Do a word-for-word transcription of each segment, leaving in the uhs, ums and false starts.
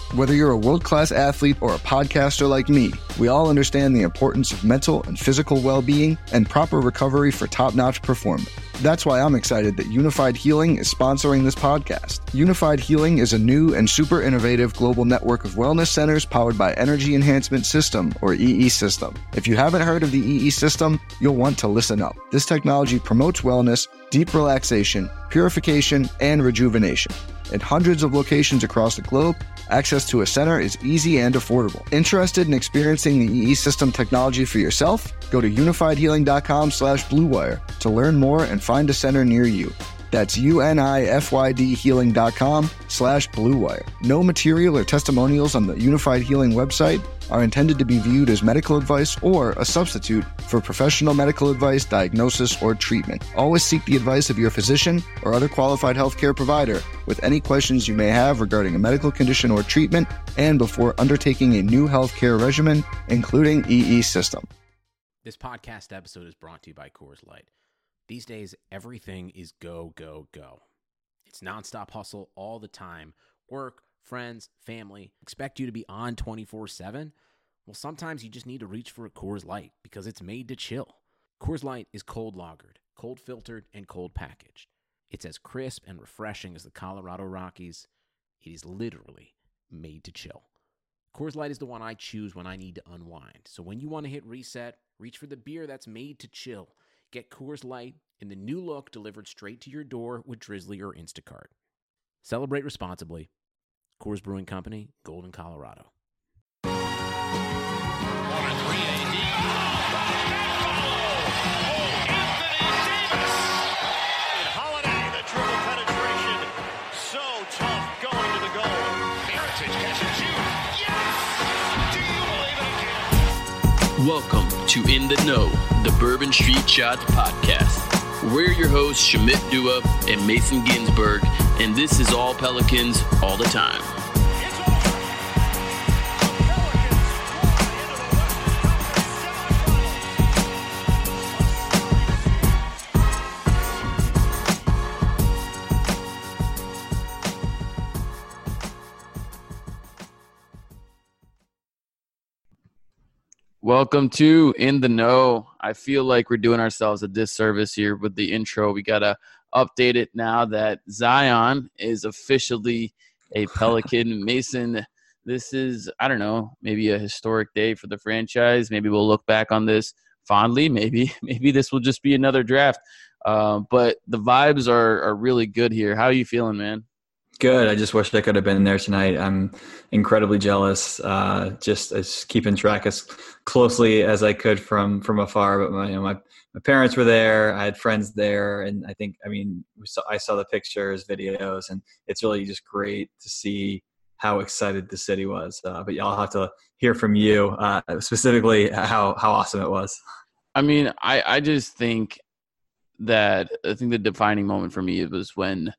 Whether you're a world-class athlete or a podcaster like me, we all understand the importance of mental and physical well-being and proper recovery for top-notch performance. That's why I'm excited that Unified Healing is sponsoring this podcast. Unified Healing is a new and super innovative global network of wellness centers powered by Energy Enhancement System, or E E System. If you haven't heard of the E E System, you'll want to listen up. This technology promotes wellness, deep relaxation, purification, and rejuvenation. In hundreds of locations across the globe, access to a center is easy and affordable. Interested in experiencing the E E System technology for yourself? Go to unifiedhealing.com slash bluewire to learn more and find a center near you. That's U-N-I-F-Y-D healing.com slash bluewire. No material or testimonials on the Unified Healing website are intended to be viewed as medical advice or a substitute for professional medical advice, diagnosis, or treatment. Always seek the advice of your physician or other qualified healthcare provider with any questions you may have regarding a medical condition or treatment and before undertaking a new healthcare regimen, including E E System. This podcast episode is brought to you by Coors Light. These days, everything is go, go, go. It's nonstop hustle all the time. Work, friends, family expect you to be on twenty-four seven. Well, sometimes you just need to reach for a Coors Light because it's made to chill. Coors Light is cold lagered, cold filtered, and cold packaged. It's as crisp and refreshing as the Colorado Rockies. It is literally made to chill. Coors Light is the one I choose when I need to unwind. So when you want to hit reset, reach for the beer that's made to chill. Get Coors Light in the new look delivered straight to your door with Drizzly or Instacart. Celebrate responsibly. Coors Brewing Company, Golden, Colorado. One and three, A D. Holiday, the triple penetration. So tough going to the goal. Heritage catches you. Yes! Do you believe it again? Welcome to In the Know, the Bourbon Street Shots podcast. We're your hosts, Shamit Dua and Mason Ginsberg, and this is All Pelicans all the time. Welcome to In the Know. I feel like we're doing ourselves a disservice here with the intro. We got to update it now that Zion is officially a Pelican. Mason, this is, I don't know, maybe a historic day for the franchise. Maybe we'll look back on this fondly. Maybe maybe this will just be another draft. Uh, but the vibes are, are really good here. How are you feeling, man? Good. I just wish I could have been there tonight. I'm incredibly jealous. Uh, just as keeping track as closely as I could from from afar. But my you know, my my parents were there. I had friends there, and I think I mean we saw, I saw the pictures, videos, and it's really just great to see how excited the city was. Uh, but y'all have to hear from you uh, specifically how how awesome it was. I mean, I I just think that I think the defining moment for me was when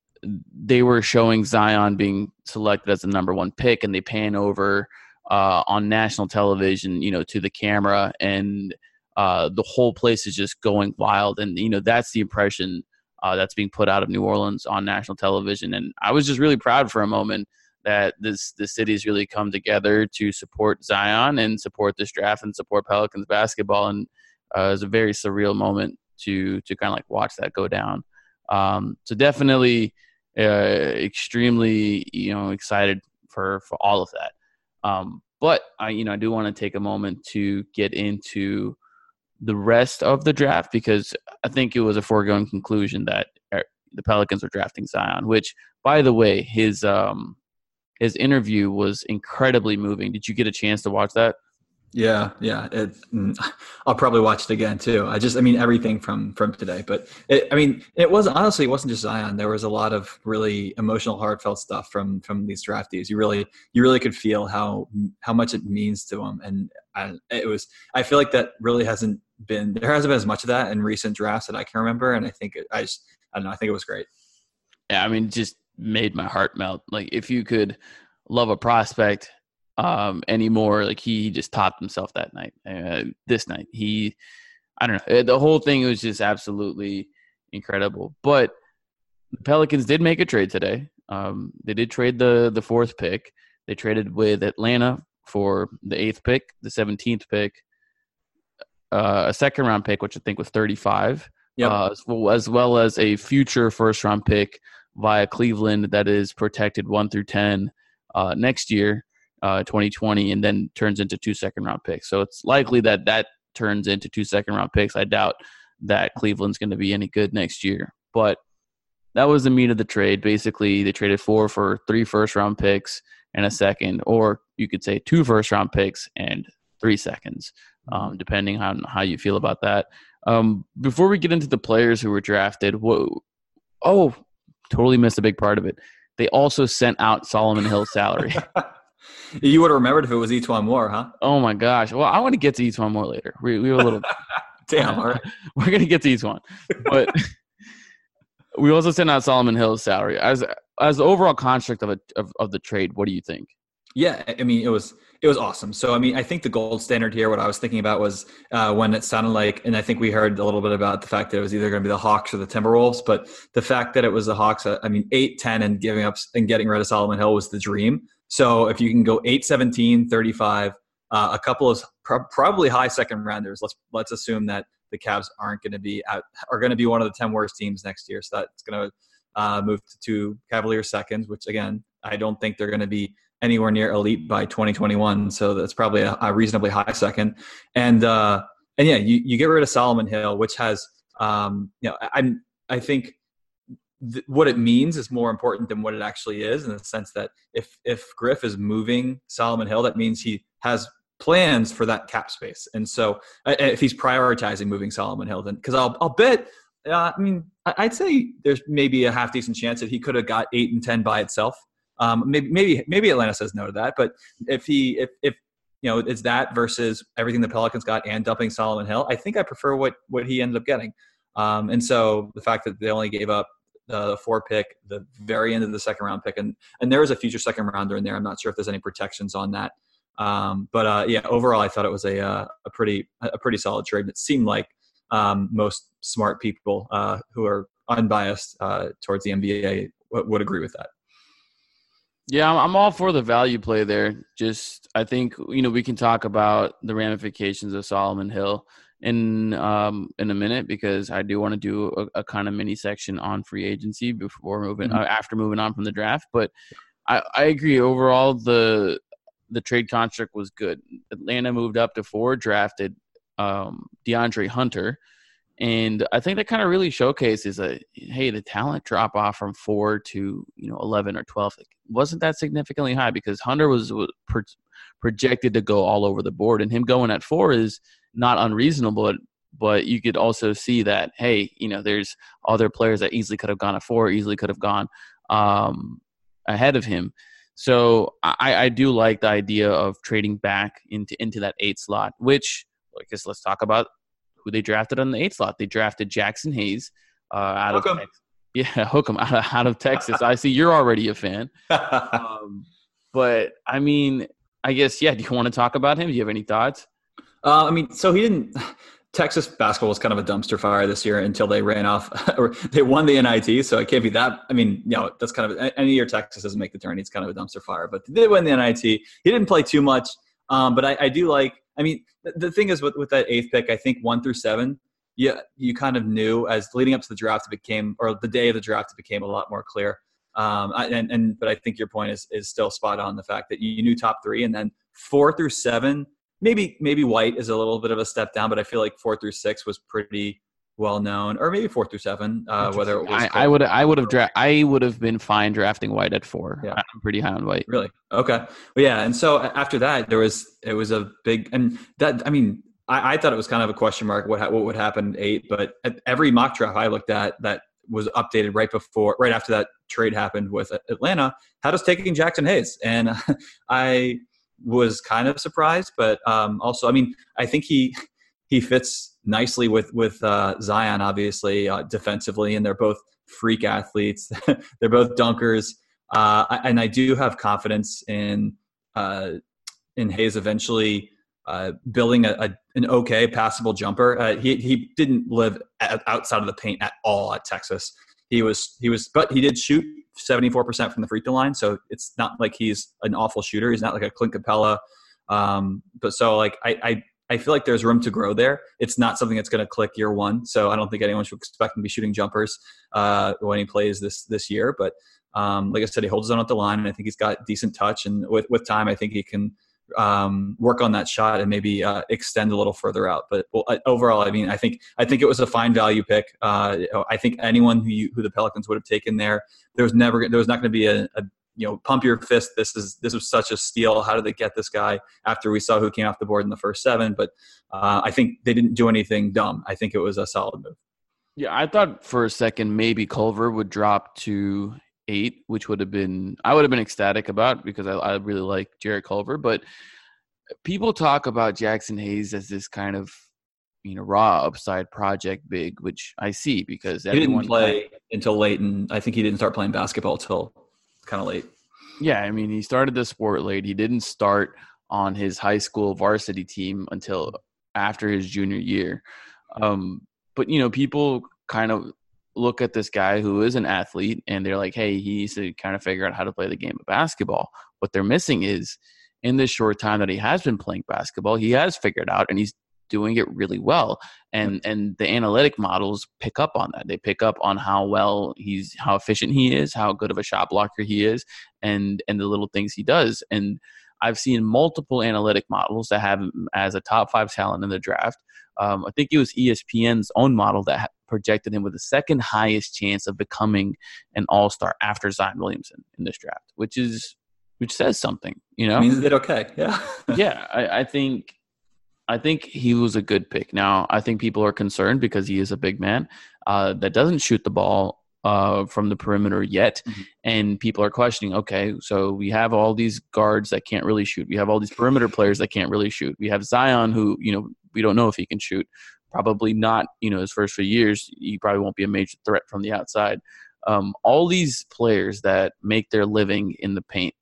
they were showing Zion being selected as the number one pick, and they pan over uh, on national television, you know, to the camera, and uh, the whole place is just going wild. And, you know, that's the impression uh, that's being put out of New Orleans on national television. And I was just really proud for a moment that this, the city's really come together to support Zion and support this draft and support Pelicans basketball. And uh, it was a very surreal moment to, to kind of like watch that go down. Um, so definitely, Uh, extremely, you know, excited for, for all of that. Um, but I, you know, I do want to take a moment to get into the rest of the draft because I think it was a foregone conclusion that the Pelicans are drafting Zion, which, by the way, his, um, his interview was incredibly moving. Did you get a chance to watch that? Yeah, yeah. It, I'll probably watch it again too. I just, I mean, everything from from today. But it, I mean, it was honestly, it wasn't just Zion. There was a lot of really emotional, heartfelt stuff from from these draftees. You really, you really could feel how how much it means to them. And I, it was, I feel like that really hasn't been there hasn't been as much of that in recent drafts that I can remember. And I think it, I just, I don't know. I think it was great. Yeah, I mean, it just made my heart melt. Like if you could love a prospect um anymore, like he, he just topped himself that night. Uh, this night he I don't know, the whole thing was just absolutely incredible. But the Pelicans did make a trade today. Um they did trade the the fourth pick. They traded with Atlanta for the eighth pick, the seventeenth pick, uh, a second round pick, which I think was thirty-five, yep. uh, as, well, as well as a future first round pick via Cleveland that is protected one through ten uh, next year, uh, twenty twenty, and then turns into two second round picks. So it's likely that that turns into two second round picks. I doubt that Cleveland's going to be any good next year, but that was the meat of the trade. Basically, they traded four for three first round picks and a second, or you could say two first round picks and three seconds, um, depending on how you feel about that. Um, before we get into the players who were drafted, whoa, oh, totally missed a big part of it. They also sent out Solomon Hill's salary. You would have remembered if it was E'Twaun Moore, huh? Oh my gosh. Well, I want to get to E'Twaun Moore later. We we have a little. Damn. All right. We're gonna get to E'Twaun, but. We also sent out Solomon Hill's salary. As as the overall construct of, a, of of the trade, what do you think? Yeah, I mean, it was it was awesome. So, I mean, I think the gold standard here, what I was thinking about was uh, when it sounded like, and I think we heard a little bit about the fact that it was either going to be the Hawks or the Timberwolves, but the fact that it was the Hawks, I mean, eight ten and giving up and getting rid of Solomon Hill was the dream. So if you can go eight seventeen, thirty-five, uh, a couple of pro- probably high second rounders, let's let's assume that the Cavs aren't going to be out, are going to be one of the ten worst teams next year. So that's going to uh, move to two Cavaliers seconds, which again, I don't think they're going to be anywhere near elite by twenty twenty-one. So that's probably a, a reasonably high second. And, uh, and yeah, you, you get rid of Solomon Hill, which has, um, you know, I, I think th- what it means is more important than what it actually is, in the sense that if, if Griff is moving Solomon Hill, that means he has plans for that cap space. And so uh, if he's prioritizing moving Solomon Hill, then, because I'll, I'll bet, uh, I mean, I'd say there's maybe a half decent chance that he could have got eight and ten by itself. Um, maybe, maybe, maybe Atlanta says no to that, but if he, if, if, you know, it's that versus everything the Pelicans got and dumping Solomon Hill, I think I prefer what, what he ended up getting. Um, and so the fact that they only gave up the four pick, the very end of the second round pick, and, and there was a future second rounder in there. I'm not sure if there's any protections on that. Um, but uh, yeah, overall, I thought it was a uh, a pretty a pretty solid trade. It seemed like um, most smart people uh, who are unbiased uh, towards the N B A w- would agree with that. Yeah, I'm all for the value play there. Just I think you know we can talk about the ramifications of Solomon Hill in um, in a minute, because I do want to do a, a kind of mini section on free agency before moving mm-hmm. uh, after moving on from the draft. But I, I agree overall the. The trade construct was good. Atlanta moved up to four, drafted um, DeAndre Hunter. And I think that kind of really showcases a, hey, the talent drop off from four to, you know, eleven or twelve like, wasn't that significantly high, because Hunter was, was pro- projected to go all over the board, and him going at four is not unreasonable. But, but you could also see that, hey, you know, there's other players that easily could have gone at four, easily could have gone um, ahead of him. So I, I do like the idea of trading back into, into that eight slot, which I guess let's talk about who they drafted on the eight slot. They drafted Jackson Hayes uh, out hook of him. Texas. Yeah, hook him out of, out of Texas. I see you're already a fan. Um, but, I mean, I guess, yeah, do you want to talk about him? Do you have any thoughts? Uh, I mean, so he didn't – Texas basketball was kind of a dumpster fire this year until they ran off or they won the N I T. So it can't be that. I mean, you know, that's kind of any year Texas doesn't make the tourney. It's kind of a dumpster fire, but they did win the N I T. He didn't play too much. Um, but I, I do like, I mean, the, the thing is with, with that eighth pick, I think one through seven, yeah, you kind of knew as leading up to the draft, it became, or the day of the draft, it became a lot more clear. Um, and, and, but I think your point is, is still spot on, the fact that you knew top three, and then four through seven, Maybe maybe White is a little bit of a step down, but I feel like four through six was pretty well known, or maybe four through seven. Uh, whether it was, I, I would I would have dra- I would have been fine drafting White at four. Yeah. I'm pretty high on White. Really? Okay. Well, yeah. And so after that, there was it was a big, and that I mean, I, I thought it was kind of a question mark what ha- what would happen at eight, but at every mock draft I looked at that was updated right before, right after that trade happened with Atlanta, had us taking Jackson Hayes, and I. was kind of surprised, but um, also, I mean, I think he he fits nicely with with uh, Zion, obviously uh, defensively, and they're both freak athletes. They're both dunkers, uh, and I do have confidence in uh, in Hayes eventually uh, building a, a an okay passable jumper. Uh, he he didn't live at, outside of the paint at all at Texas. He was he was, but he did shoot seventy-four percent from the free throw line. So it's not like he's an awful shooter. He's not like a Clint Capella. Um, but so like I, I I feel like there's room to grow there. It's not something that's going to click year one. So I don't think anyone should expect him to be shooting jumpers uh, when he plays this this year. But um, like I said, he holds his own at the line, and I think he's got decent touch. And with with time, I think he can um, work on that shot and maybe uh, extend a little further out. But well, overall, I mean, I think I think it was a fine value pick. Uh, I think anyone who you, who the Pelicans would have taken there, there was never there was not going to be a, a you know pump your fist. This is this was such a steal. How did they get this guy after we saw who came off the board in the first seven? But uh, I think they didn't do anything dumb. I think it was a solid move. Yeah, I thought for a second maybe Culver would drop to eight, which would have been I would have been ecstatic about because I, I really like Jarrett Culver. But people talk about Jackson Hayes as this kind of you know raw upside project big, which I see because he didn't play kind of, until late, and I think he didn't start playing basketball till kind of late. Yeah, I mean he started the sport late. He didn't start on his high school varsity team until after his junior year. Um, but you know people kind of look at this guy who is an athlete and they're like, hey, he needs to kind of figure out how to play the game of basketball. What they're missing is in this short time that he has been playing basketball, he has figured out and he's doing it really well. And and the analytic models pick up on that. They pick up on how well he's, how efficient he is, how good of a shot blocker he is, and and the little things he does. And I've seen multiple analytic models that have him as a top five talent in the draft. Um, I think it was E S P N's own model that projected him with the second highest chance of becoming an all-star after Zion Williamson in this draft, which is which says something, you know. It means they did okay, yeah. yeah, I, I think I think he was a good pick. Now, I think people are concerned because he is a big man uh, that doesn't shoot the ball uh, from the perimeter yet, mm-hmm. and people are questioning. Okay, so we have all these guards that can't really shoot. We have all these perimeter players that can't really shoot. We have Zion, who you know we don't know if he can shoot. Probably not, you know, his first few years, he probably won't be a major threat from the outside. Um, all these players that make their living in the paint,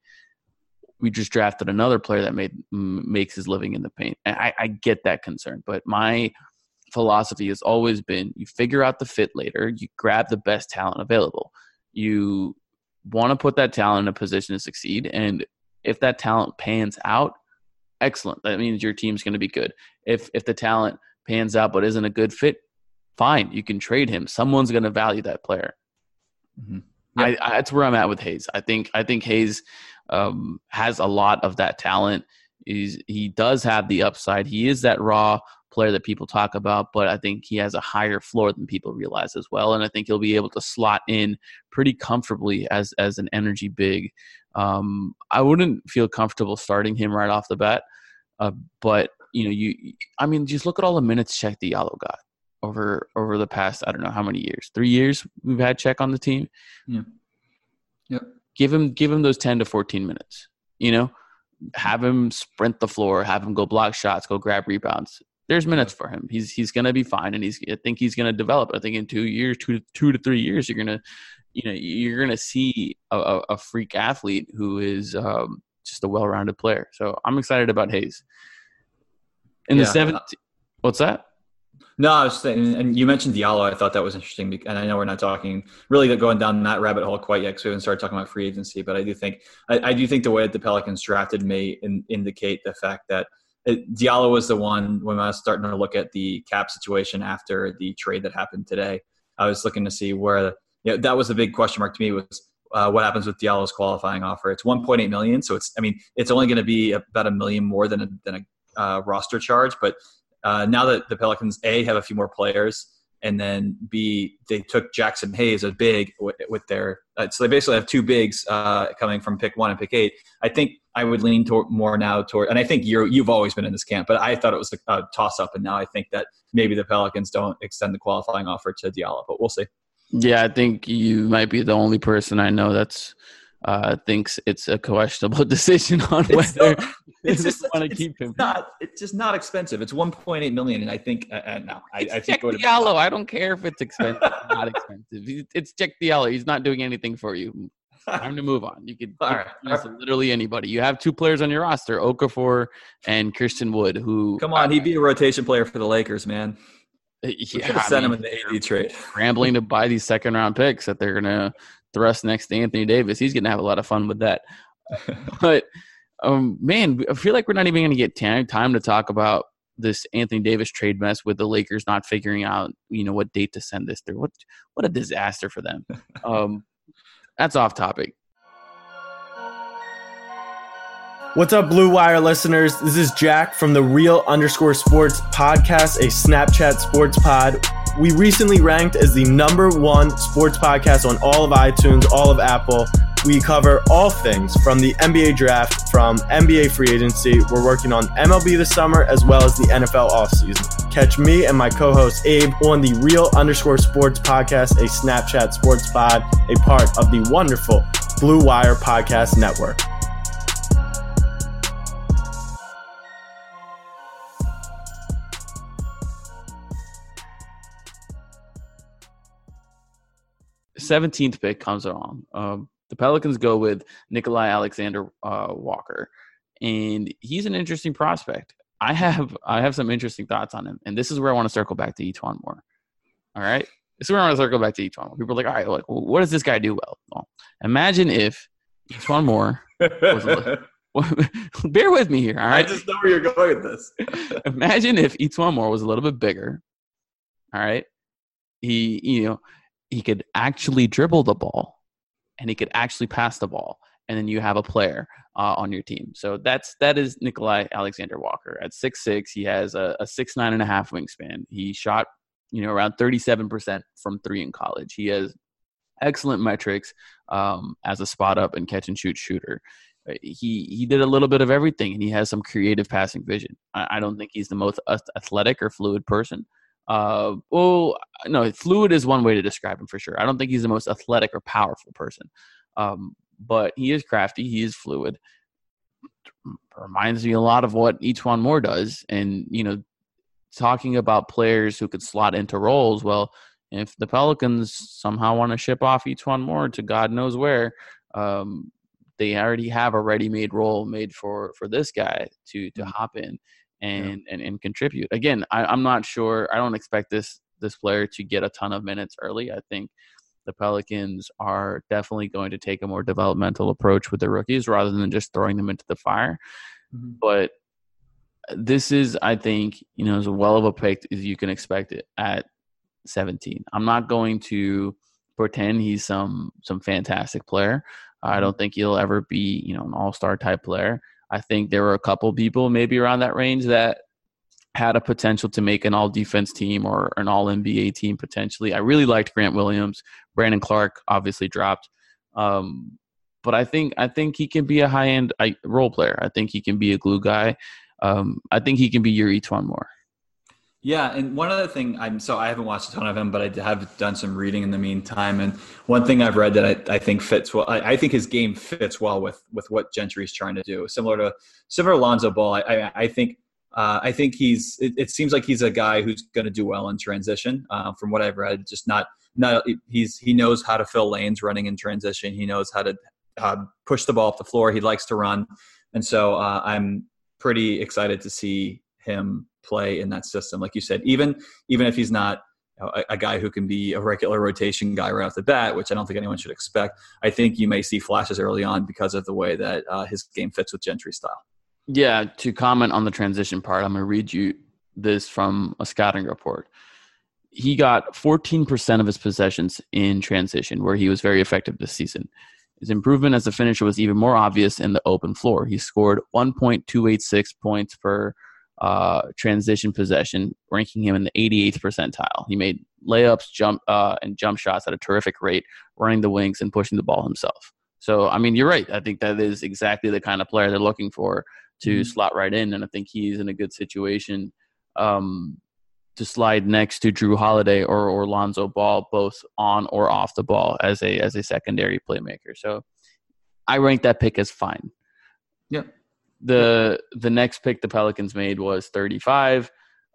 we just drafted another player that made m- makes his living in the paint. And I, I get that concern, but my philosophy has always been you figure out the fit later, you grab the best talent available. You want to put that talent in a position to succeed, and if that talent pans out, excellent. That means your team's going to be good. If if the talent pans out but isn't a good fit, fine, you can trade him. Someone's going to value that player. Mm-hmm. Yep. I, I, that's where I'm at with Hayes. I think I think Hayes um, has a lot of that talent. He's, he does have the upside. He is that raw player that people talk about, but I think he has a higher floor than people realize as well. And I think he'll be able to slot in pretty comfortably as as an energy big. Um, I wouldn't feel comfortable starting him right off the bat, uh, but you know, you, I mean, just look at all the minutes Check Diallo got over over the past, I don't know how many years, three years we've had Check on the team. Yeah. Yep. Give him, give him those ten to fourteen minutes, you know, have him sprint the floor, have him go block shots, go grab rebounds. There's minutes for him. He's, he's going to be fine. And he's, I think he's going to develop. I think in two years, two, two to three years, you're going to, you know, you're going to see a, a freak athlete who is um, just a well-rounded player. So I'm excited about Hayes. In yeah. the seventh, what's that? No, I was saying, and you mentioned Diallo. I thought that was interesting, and I know we're not talking really going down that rabbit hole quite yet because we haven't started talking about free agency. But I do think, I, I do think the way that the Pelicans drafted may in, indicate the fact that it, Diallo was the one when I was starting to look at the cap situation after the trade that happened today. I was looking to see where, you know, that was the big question mark to me was uh, what happens with Diallo's qualifying offer. It's one point eight million dollars, so it's, I mean, it's only going to be about a million more than a, than a Uh, roster charge, but uh, now that the Pelicans A have a few more players, and then B they took Jackson Hayes a big with, with their uh, so they basically have two bigs uh, coming from pick one and pick eight. I think I would lean toward more now toward, and I think you're you've always been in this camp, but I thought it was a, a toss up, and now I think that maybe the Pelicans don't extend the qualifying offer to Diallo, but we'll see. Yeah, I think you might be the only person I know that's uh, thinks it's a questionable decision on it's whether not, it's they just want to keep him. Not, it's just not expensive. It's one point eight million, and I think uh, uh, no, I, it's I think Check Diallo. I don't care if it's expensive or not expensive. It's Check Diallo. He's not doing anything for you. Time to move on. You could All right. use literally anybody. You have two players on your roster, Okafor and Christian Wood, who come on, uh, he'd be a rotation player for the Lakers, man. Yeah, send him in the A D trade. Scrambling to buy these second round picks that they're gonna thrust next to Anthony Davis. He's gonna have a lot of fun with that. But um, man, I feel like we're not even gonna get time time to talk about this Anthony Davis trade mess with the Lakers not figuring out, you know, what date to send this through. What what a disaster for them. Um, that's off topic. What's up, Blue Wire listeners? This is Jack from the Real underscore Sports podcast, a Snapchat sports pod. We recently ranked as the number one sports podcast on all of iTunes, all of Apple. We cover all things from the N B A draft, from N B A free agency. We're working on M L B this summer as well as the N F L offseason. Catch me and my co-host Abe on the Real underscore Sports podcast, a Snapchat sports pod, a part of the wonderful Blue Wire Podcast Network. seventeenth pick comes along. Um, the Pelicans go with Nikolai Alexander uh, Walker, and he's an interesting prospect. I have I have some interesting thoughts on him, and this is where I want to circle back to E'Twaun Moore. All right, this is where I want to circle back to E'Twaun Moore. People are like, all right, like, well, what does this guy do well? Well, imagine if E'Twaun Moore was a little, bear with me here. All right, I just know where you're going with this. Imagine if E'Twaun Moore was a little bit bigger. All right, he you know. He could actually dribble the ball, and he could actually pass the ball, and then you have a player uh, on your team. So that's that is Nikolai Alexander Walker. At six six, he has a, a six nine and a half wingspan. He shot, you know, around thirty-seven percent from three in college. He has excellent metrics um, as a spot up and catch and shoot shooter. He he did a little bit of everything, and he has some creative passing vision. I, I don't think he's the most athletic or fluid person. Uh, well, no, fluid is one way to describe him for sure. I don't think he's the most athletic or powerful person, um, but he is crafty. He is fluid. Reminds me a lot of what E'Twaun Moore does. And, you know, talking about players who could slot into roles, well, if the Pelicans somehow want to ship off E'Twaun Moore to God knows where, um, they already have a ready-made role made for, for this guy to to hop in. And, yeah. and and contribute. Again, I, I'm not sure. I don't expect this this player to get a ton of minutes early. I think the Pelicans are definitely going to take a more developmental approach with the rookies rather than just throwing them into the fire. Mm-hmm. But this is, I think, you know, as well of a pick as you can expect it at seventeen. I'm not going to pretend he's some some fantastic player. Mm-hmm. I don't think he'll ever be, you know, an all-star type player. I think there were a couple people maybe around that range that had a potential to make an all-defense team or an all-N B A team potentially. I really liked Grant Williams. Brandon Clark obviously dropped. Um, but I think I think he can be a high-end role player. I think he can be a glue guy. Um, I think he can be your E'Twaun Moore. Yeah, and one other thing, I'm so I haven't watched a ton of him, but I have done some reading in the meantime. And one thing I've read that I, I think fits well, I, I think his game fits well with with what Gentry's trying to do. Similar to similar to Lonzo Ball, I, I, I think uh, I think he's. It, it seems like he's a guy who's going to do well in transition. Uh, from what I've read, just not not he's he knows how to fill lanes running in transition. He knows how to uh, push the ball off the floor. He likes to run, and so uh, I'm pretty excited to see him play in that system. Like you said, even even if he's not you know, a, a guy who can be a regular rotation guy right off the bat, which I don't think anyone should expect, I think you may see flashes early on because of the way that uh, his game fits with Gentry's style. Yeah, to comment on the transition part, I'm going to read you this from a scouting report. He got fourteen percent of his possessions in transition, where he was very effective this season. His improvement as a finisher was even more obvious in the open floor. He scored one point two eight six points per uh, transition possession, ranking him in the eighty-eighth percentile. He made layups, jump uh, and jump shots at a terrific rate, running the wings and pushing the ball himself. So, I mean, you're right. I think that is exactly the kind of player they're looking for to mm-hmm. slot right in, and I think he's in a good situation um, to slide next to Drew Holiday or, or Lonzo Ball, both on or off the ball as a as a secondary playmaker. So I rank that pick as fine. Yeah. The the next pick the Pelicans made was thirty-five.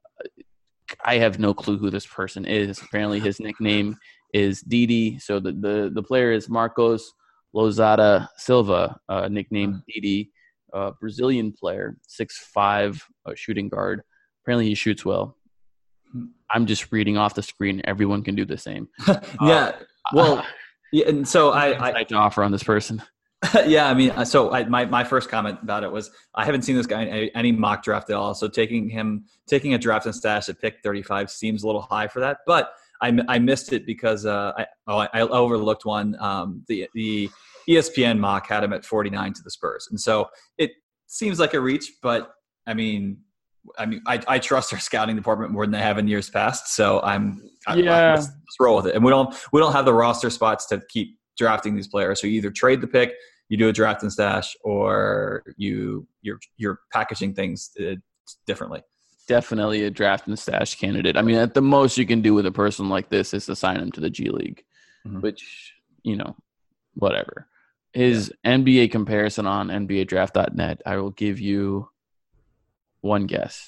I have no clue who this person is. Apparently his nickname is Didi. So the, the, the player is Marcos Lozada Silva, uh, nicknamed Didi, uh, Brazilian player, six five uh, shooting guard. Apparently he shoots well. I'm just reading off the screen. Everyone can do the same. yeah. Uh, well, yeah, and so I, I to offer on this person. yeah, I mean, so I, my my first comment about it was I haven't seen this guy in any, any mock draft at all. So taking him, taking a draft and stash at pick thirty-five seems a little high for that. But I, I missed it because uh, I oh, I overlooked one. Um, the the E S P N mock had him at forty-nine to the Spurs, and so it seems like a reach. But I mean, I mean, I, I trust our scouting department more than they have in years past. So I'm yeah, I, let's, let's roll with it. And we don't we don't have the roster spots to keep drafting these players. So you either trade the pick, you do a draft and stash, or you you're you're packaging things uh, differently. Definitely a draft and stash candidate. I mean, at the most you can do with a person like this is to sign him to the G League, mm-hmm. which, you know, whatever. His yeah. N B A comparison on N B A draft dot net, I will give you one guess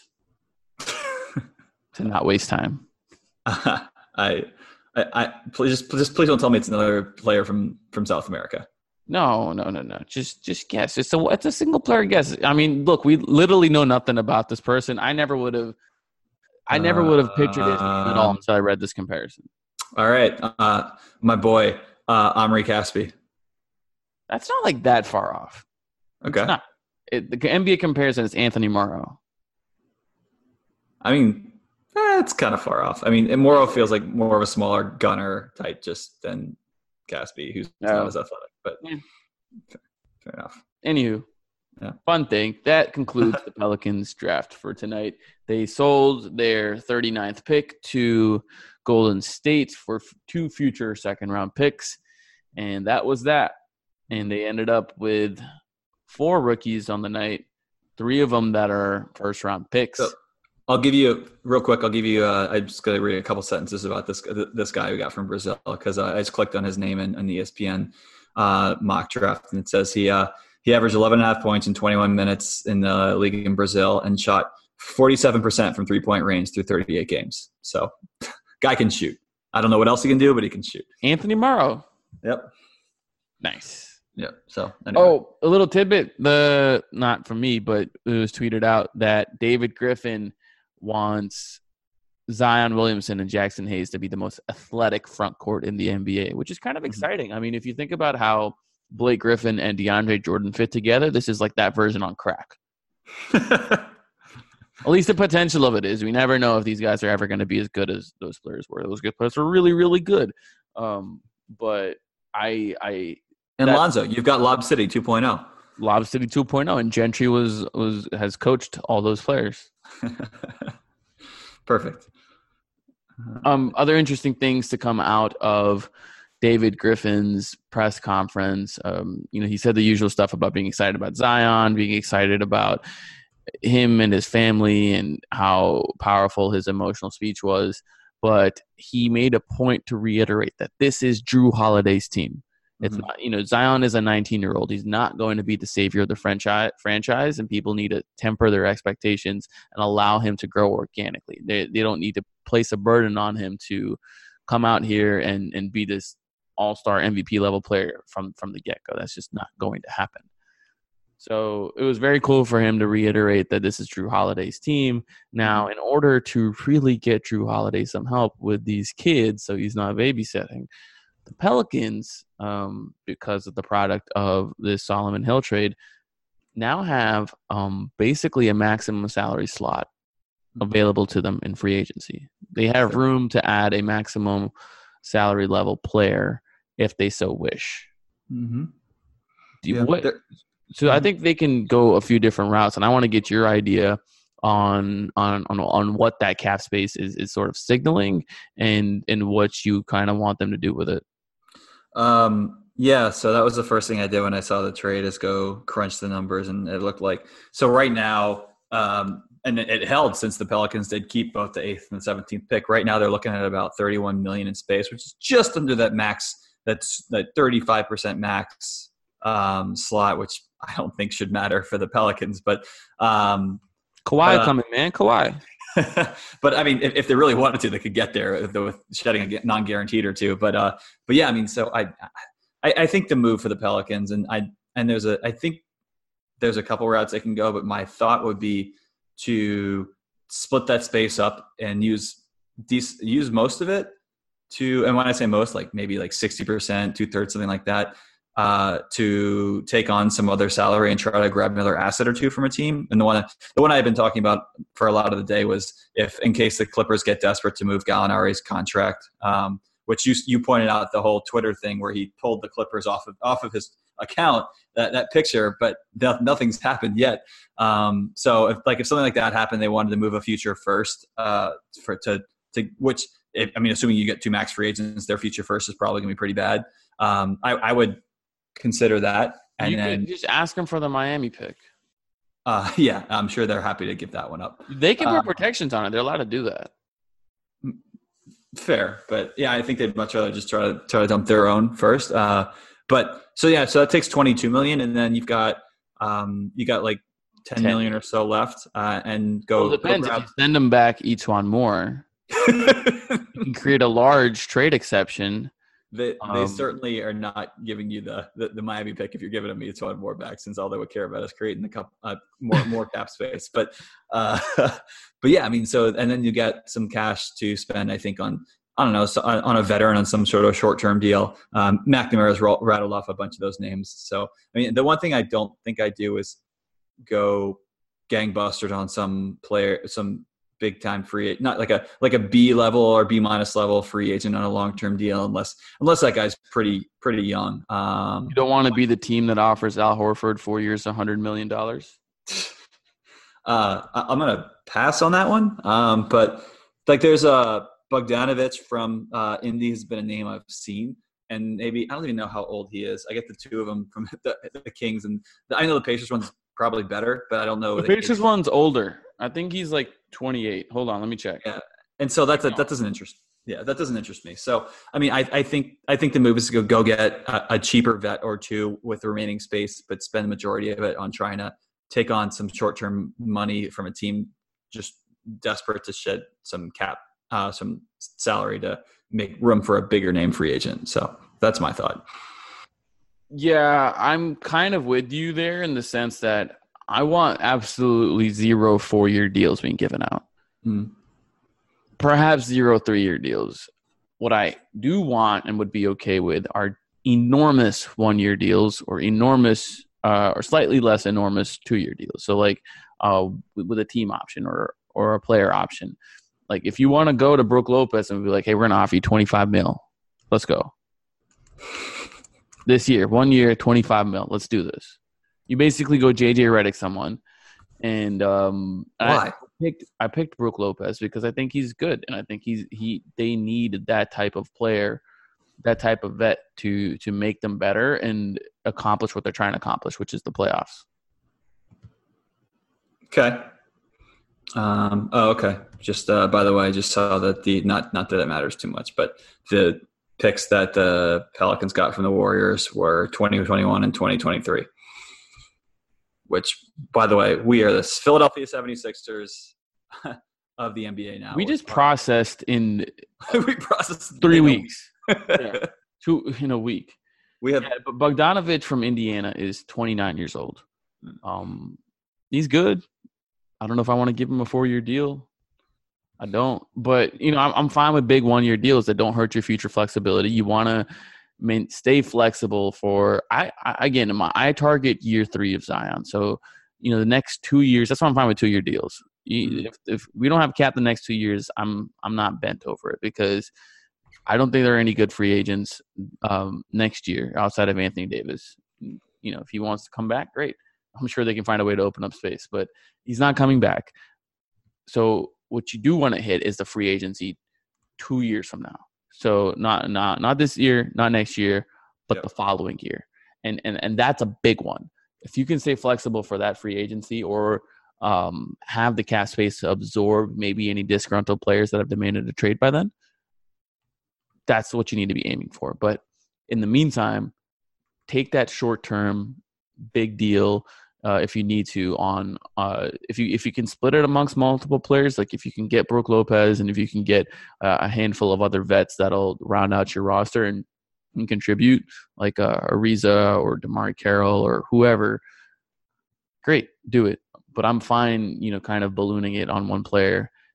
to not waste time. Uh, I, I, I please just, just please don't tell me it's another player from, from South America. No, no, no, no. Just, just guess. It's a, it's a single player guess. I mean, look, we literally know nothing about this person. I never would have, I never would have pictured it uh, at all until I read this comparison. All right, uh, my boy, uh, Omri Caspi. That's not like that far off. Okay. It's not. It, the N B A comparison is Anthony Morrow. I mean, eh, it's kind of far off. I mean, Morrow feels like more of a smaller gunner type just than Caspi, who's no. not as athletic. But yeah. fair, fair enough. Anywho, yeah. fun thing. That concludes the Pelicans draft for tonight. They sold their thirty-ninth pick to Golden State for two future second-round picks, and that was that. And they ended up with four rookies on the night, three of them that are first-round picks. So, I'll give you real quick. I'll give you. Uh, I'm just gonna read a couple sentences about this this guy we got from Brazil because uh, I just clicked on his name in, in the E S P N uh, mock draft, and it says he uh, he averaged eleven and a half points in twenty-one minutes in the league in Brazil and shot forty-seven percent from three point range through thirty-eight games. So, guy can shoot. I don't know what else he can do, but he can shoot. Anthony Morrow. Yep. Nice. Yeah. So anyway. Oh, a little tidbit. The not from me, but it was tweeted out that David Griffin wants Zion Williamson and Jackson Hayes to be the most athletic front court in the N B A, which is kind of mm-hmm. exciting. I mean, if you think about how Blake Griffin and DeAndre Jordan fit together, this is like that version on crack. At least the potential of it is. We never know if these guys are ever going to be as good as those players were. Those good players were really, really good. Um, but I, I, and Lonzo, you've got Lob City two point oh. Lob City two point oh, and Gentry was was has coached all those players. Perfect. Um, other interesting things to come out of David Griffin's press conference. Um, you know, he said the usual stuff about being excited about Zion, being excited about him and his family, and how powerful his emotional speech was. But he made a point to reiterate that this is Jrue Holiday's team. It's mm-hmm. not, you know, Zion is a nineteen-year-old. He's not going to be the savior of the franchise, franchise, and people need to temper their expectations and allow him to grow organically. They they don't need to place a burden on him to come out here and, and be this all-star M V P level player from, from the get-go. That's just not going to happen. So it was very cool for him to reiterate that this is Jrue Holiday's team. Now, in order to really get Jrue Holiday some help with these kids so he's not babysitting, the Pelicans, um, because of the product of this Solomon Hill trade, now have um, basically a maximum salary slot available to them in free agency. They have room to add a maximum salary level player if they so wish. Mm-hmm. Do you, yeah, what, so I think they can go a few different routes, and I want to get your idea on on on on what that cap space is is sort of signaling, and and what you kind of want them to do with it. Um, yeah, so that was the first thing I did when I saw the trade is go crunch the numbers, and it looked like so right now, um, and it, it held since the Pelicans did keep both the eighth and the seventeenth pick. Right now, they're looking at about thirty-one million in space, which is just under that max. That's that thirty-five percent max um, slot, which I don't think should matter for the Pelicans, but um, Kawhi uh, coming, man, Kawhi. But I mean, if, if they really wanted to, they could get there with shedding a non-guaranteed or two. But uh, but yeah, I mean, so I, I I think the move for the Pelicans, and I and there's a I think there's a couple routes they can go, but my thought would be to split that space up and use de- use most of it to, and when I say most, like maybe like sixty percent, two thirds, something like that, uh, to take on some other salary and try to grab another asset or two from a team. And the one, the one I've been talking about for a lot of the day was if, in case the Clippers get desperate to move Gallinari's contract, um, which you you pointed out the whole Twitter thing where he pulled the Clippers off of off of his account, that, that picture, but no, nothing's happened yet. Um, so if like if something like that happened, they wanted to move a future first uh, for to to which it, I mean, assuming you get two max free agents, their future first is probably gonna be pretty bad. Um, I, I would consider that, and you then could just ask them for the Miami pick. Uh, yeah, I'm sure they're happy to give that one up. They can put uh, protections on it. They're allowed to do that. Fair, but yeah, I think they'd much rather just try to try to dump their own first. Uh, but so yeah, so that takes twenty-two million, and then you've got um, you got like ten, ten million or so left, uh, and go. Well, it depends. Go grab- if you send them back each one more, you can create a large trade exception. They they um, certainly are not giving you the, the, the Miami pick if you're giving them each one more back, since all they would care about is creating the cup uh, more more cap space. But uh, but yeah, I mean, so and then you get some cash to spend, I think, on I don't know so on, on a veteran on some sort of short term deal. Um, McNamara's rattled off a bunch of those names. So I mean, the one thing I don't think I do is go gangbusters on some player, some big time free agent, not like a like a B level or B minus level free agent on a long term deal, unless unless that guy's pretty pretty young. Um, you don't want to be the team that offers Al Horford four years, a hundred million dollars. Uh, I'm gonna pass on that one. Um, but like, there's a Bogdanovich from uh, Indy has been a name I've seen, and maybe I don't even know how old he is. I get the two of them from the, the Kings, and the, I know the Pacers one's probably better, but I don't know. The the Pacers one's older. I think he's like twenty-eight. Hold on, let me check. Yeah, and so that's a, that doesn't interest. Yeah, that doesn't interest me. So I mean, I, I think I think the move is to go go get a, a cheaper vet or two with the remaining space, but spend the majority of it on trying to take on some short term money from a team just desperate to shed some cap, uh, some salary to make room for a bigger name free agent. So that's my thought. Yeah, I'm kind of with you there in the sense that I want absolutely zero four-year deals being given out. Mm. Perhaps zero three-year deals. What I do want and would be okay with are enormous one-year deals or enormous uh, or slightly less enormous two-year deals. So like uh, with, with a team option or or a player option. Like if you want to go to Brook Lopez and be like, hey, we're going to offer you twenty-five mil. Let's go. This year, one year, twenty-five mil. Let's do this. You basically go J J Redick someone, and um, why I picked I picked Brook Lopez because I think he's good, and I think he's he they need that type of player, that type of vet to to make them better and accomplish what they're trying to accomplish, which is the playoffs. Okay. Um, oh, okay. Just uh, by the way, I just saw that the not not that it matters too much, but the picks that the Pelicans got from the Warriors were twenty twenty-one and twenty twenty-three. Which, by the way, we are the Philadelphia seventy-sixers of the N B A now. We just processed in we processed three weeks. yeah. Two in a week. We have yeah, but Bogdanovich from Indiana is twenty-nine years old. Um, he's good. I don't know if I want to give him a four-year deal. I don't. But, you know, I'm, I'm fine with big one-year deals that don't hurt your future flexibility. You want to I mean, stay flexible for I, I again my I target year three of Zion. So, you know, the next two years, that's why I'm fine with two year deals. You, if, if we don't have cap the next two years, I'm I'm not bent over it because I don't think there are any good free agents um, next year outside of Anthony Davis. You know, if he wants to come back, great. I'm sure they can find a way to open up space, but he's not coming back. So what you do want to hit is the free agency two years from now. So not not not this year, not next year, but yep. the following year. And, and and that's a big one. If you can stay flexible for that free agency or um, have the cap space to absorb maybe any disgruntled players that have demanded a trade by then, that's what you need to be aiming for. But in the meantime, take that short-term big deal uh, if you need to on uh, if you if you can split it amongst multiple players, like if you can get Brook Lopez and if you can get uh, a handful of other vets that'll round out your roster and, and contribute, like uh, Ariza or DeMar Carroll or whoever, great, do it. But I'm fine, you know, kind of ballooning it on one player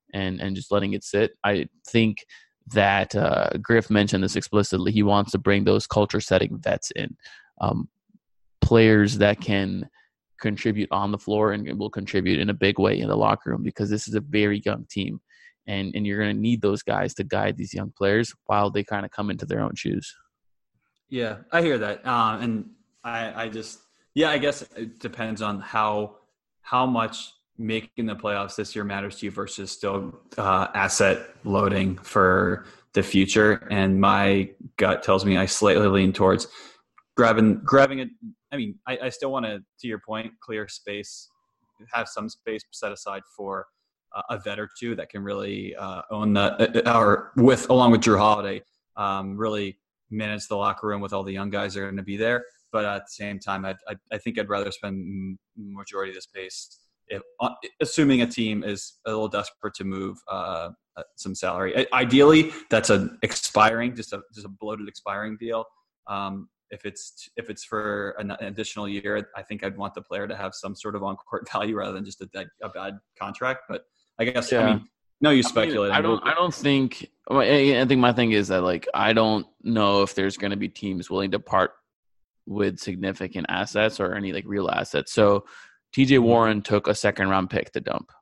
and and just letting it sit. I think that uh, Griff mentioned this explicitly. He wants to bring those culture-setting vets in, um, players that can contribute on the floor and will contribute in a big way in the locker room, because this is a very young team, and and you're going to need those guys to guide these young players while they kind of come into their own shoes. Yeah, I hear that, uh, and I, I just yeah, I guess it depends on how how much making the playoffs this year matters to you versus still uh, asset loading for the future. And my gut tells me I slightly lean towards grabbing grabbing it. I mean, I, I still want to, to your point, clear space, have some space set aside for uh, a vet or two that can really uh, own the uh, or with along with Jrue Holiday, um, really manage the locker room with all the young guys that are going to be there. But at the same time, I I, I think I'd rather spend majority of the space if, uh, assuming a team is a little desperate to move uh, some salary. Ideally, that's an expiring, just a just a bloated expiring deal. Um, if it's if it's for an additional year, I think I'd want the player to have some sort of on-court value rather than just a, a bad contract. But I guess yeah. I mean, no, you speculate. I, mean, I don't. I don't think. I think my thing is that like I don't know if there's going to be teams willing to part with significant assets or any like real assets. So T J Warren took a second round pick to dump,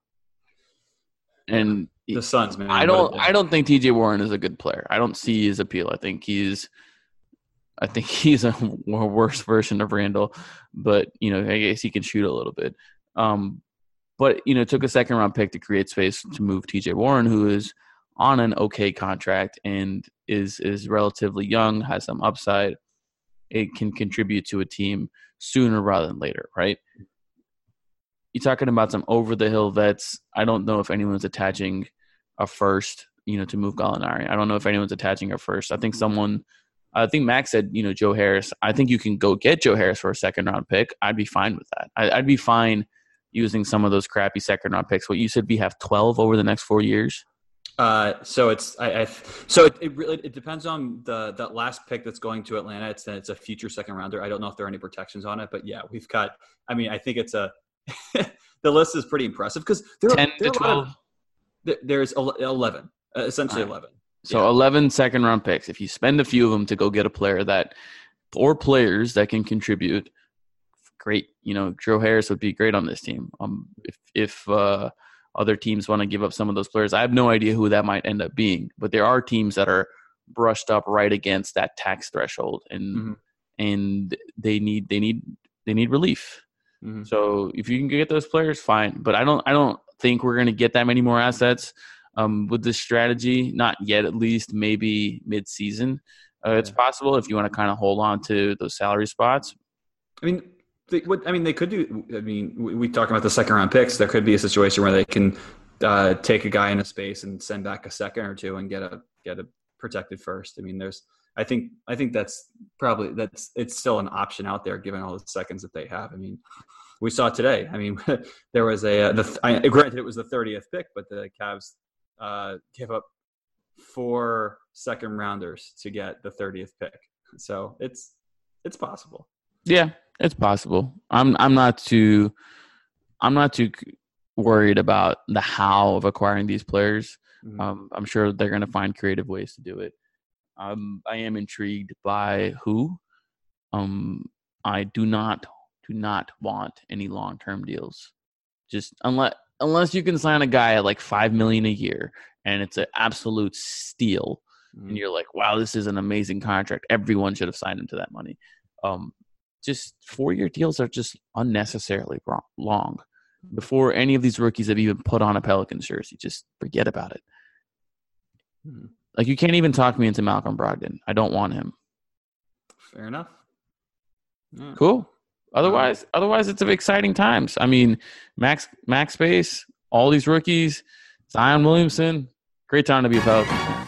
and the Suns. Man, I don't. I don't think T J Warren is a good player. I don't see his appeal. I think he's. I think he's a worse version of Randall, but you know, I guess he can shoot a little bit. Um, but you know, took a second round pick to create space to move T J Warren, who is on an okay contract and is is relatively young, has some upside. It can contribute to a team sooner rather than later, right? You're talking about some over the hill vets. I don't know if anyone's attaching a first, you know, to move Gallinari. I don't know if anyone's attaching a first. I think someone. I think Max said, you know, Joe Harris. I think you can go get Joe Harris for a second round pick. I'd be fine with that. I, I'd be fine using some of those crappy second round picks. What you said, we have twelve over the next four years. Uh, so it's I, I so it, it really it depends on the that last pick that's going to Atlanta. It's it's a future second rounder. I don't know if there are any protections on it, but yeah, we've got. I mean, I think it's a the list is pretty impressive because there ten are ten to twelve. Of, there's eleven, uh, essentially right. eleven. So yeah. eleven second round picks. If you spend a few of them to go get a player that, or players that can contribute, great. You know, Joe Harris would be great on this team. Um, if if uh, other teams want to give up some of those players, I have no idea who that might end up being. But there are teams that are brushed up right against that tax threshold, and mm-hmm. and they need they need they need relief. Mm-hmm. So if you can get those players, fine. But I don't I don't think we're going to get that many more assets. Um, with this strategy, not yet at least, maybe mid-season. Uh, it's possible if you want to kind of hold on to those salary spots. I mean, they, what, I mean, they could do – I mean, we, we talk about the second-round picks. There could be a situation where they can uh, take a guy in a space and send back a second or two and get a get a protected first. I mean, there's – I think I think that's probably – that's it's still an option out there given all the seconds that they have. I mean, we saw today. I mean, there was a – the I, granted, it was the thirtieth pick, but the Cavs – Uh, give up four second rounders to get the thirtieth pick, so it's it's possible. Yeah, it's possible. I'm I'm not too I'm not too worried about the how of acquiring these players. Mm-hmm. Um, I'm sure they're going to find creative ways to do it. Um, I am intrigued by who. Um, I do not do not want any long term deals. Just unless. Unless you can sign a guy at like five million a year and it's an absolute steal, mm. and you're like, "Wow, this is an amazing contract. Everyone should have signed him to that money." Um, just four-year deals are just unnecessarily wrong, long. Before any of these rookies have even put on a Pelicans jersey, just forget about it. Mm. Like you can't even talk me into Malcolm Brogdon. I don't want him. Fair enough. Yeah. Cool. Otherwise, otherwise, it's exciting times. I mean, Max, Max Space, all these rookies, Zion Williamson, great time to be a Pelicans fan.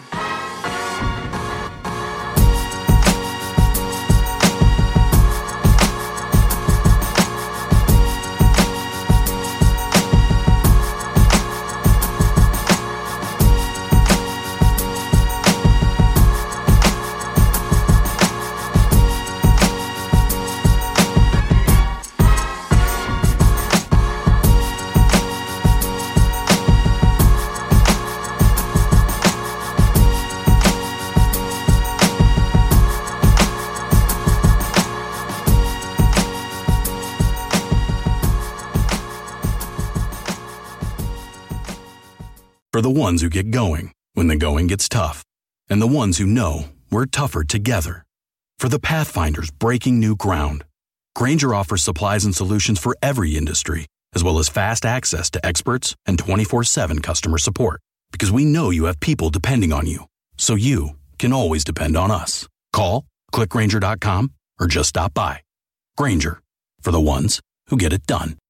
for the ones who get going when the going gets tough, and the ones who know we're tougher together. For the Pathfinders breaking new ground, Grainger offers supplies and solutions for every industry, as well as fast access to experts and twenty-four seven customer support. Because we know you have people depending on you, so you can always depend on us. Call, click Grainger dot com, or just stop by. Grainger, for the ones who get it done.